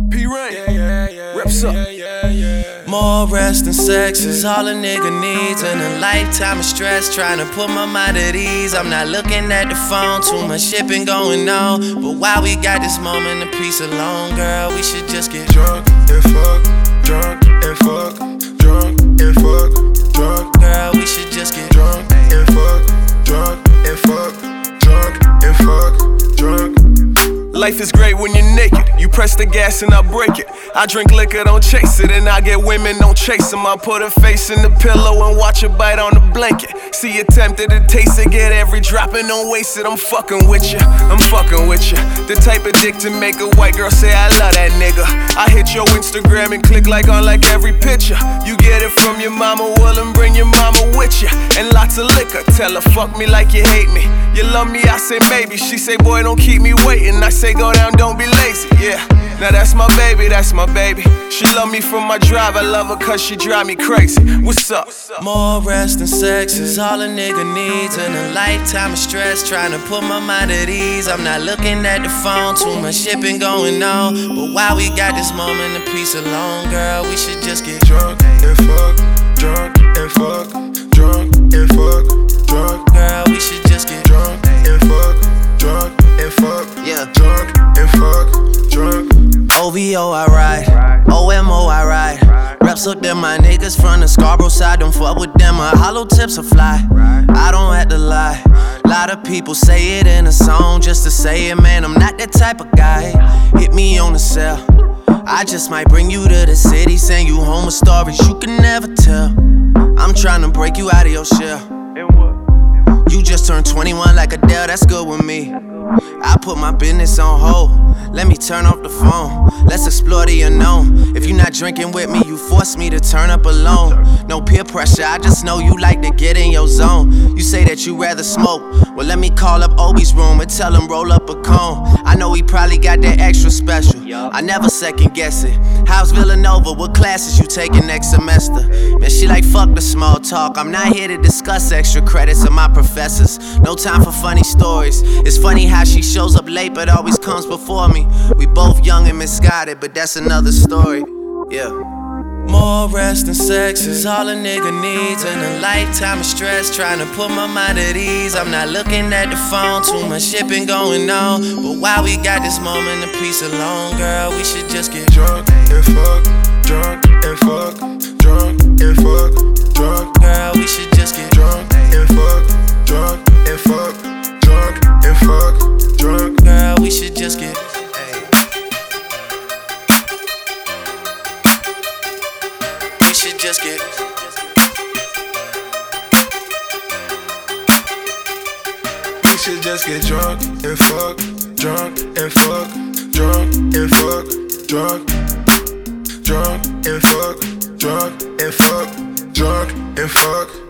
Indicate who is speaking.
Speaker 1: P-Rain, reps up.
Speaker 2: More rest and sex is all a nigga needs, and a lifetime of stress trying to put my mind at ease. I'm not looking at the phone, too much shit been going on, but while we got this moment of peace alone, girl, we should just get
Speaker 1: drunk and fuck, drunk and fuck, drunk and fuck, drunk.
Speaker 2: Girl, we should just get
Speaker 1: drunk and fuck, drunk and fuck, drunk and fuck, drunk. Life is great when you're naked. You press the gas and I break it. I drink liquor, don't chase it. And I get women, don't chase them. I put her face in the pillow and watch her bite on the blanket. See you tempted to taste it, get every drop and don't waste it. I'm fucking with you, I'm fucking with you. The type of dick to make a white girl say I love that nigga. I hit your Instagram and click like on like every picture. You get it from your mama, well and bring your mama with you. And lots of liquor, tell her fuck me like you hate me. You love me, I say maybe. She say boy don't keep me waiting. I say go down, don't be lazy, yeah. Now that's my baby, that's my baby. She love me for my drive, I love her cause she drive me crazy. What's up?
Speaker 2: More rest and sex is all a nigga needs, and a lifetime of stress trying to put my mind at ease. I'm not looking at the phone, too much shit been going on, but while we got this moment of peace alone, girl, we should just get
Speaker 1: drunk and fuck, drunk and fuck, drunk and fuck, drunk.
Speaker 2: Girl, we should just get
Speaker 1: drunk and fuck, drunk and fuck,
Speaker 2: yeah,
Speaker 1: drunk and fuck, drunk.
Speaker 2: OVO I ride, OMO I ride. Reps up them my niggas from the Scarborough side, don't fuck with them, my hollow tips will fly. I don't have to lie. Lot of people say it in a song just to say it, man, I'm not that type of guy. Hit me on the cell, I just might bring you to the city, send you home with stories you can never tell. I'm trying to break you out of your shell. You just turned 21 like Adele, that's good with me. I put my business on hold, let me turn off the phone. Let's explore the unknown. If you're not drinking with me, you force me to turn up alone. No peer pressure, I just know you like to get in your zone. You say that you rather smoke, well let me call up Obi's room and tell him roll up a cone. I know he probably got that extra special, I never second guess it. How's Villanova, what classes you taking next semester? Man, she like fuck the small talk, I'm not here to discuss extra credits of my professors. No time for funny stories, it's funny how she shows up late but always comes before me. We both young and misguided, but that's another story, yeah. More rest and sex is all a nigga needs, and a lifetime of stress trying to put my mind at ease. I'm not looking at the phone, too much shit been going on, but while we got this moment of peace alone, girl, we should just get
Speaker 1: drunk and fuck, drunk and fuck, drunk and fuck, drunk.
Speaker 2: Girl, we should just get
Speaker 1: drunk and fuck, drunk and fuck, drunk and fuck, drunk.
Speaker 2: Girl, we should just get should just get
Speaker 1: we should just get drunk and fuck, drunk and fuck, drunk and fuck, drunk, drunk and fuck, drunk and fuck, drunk and fuck.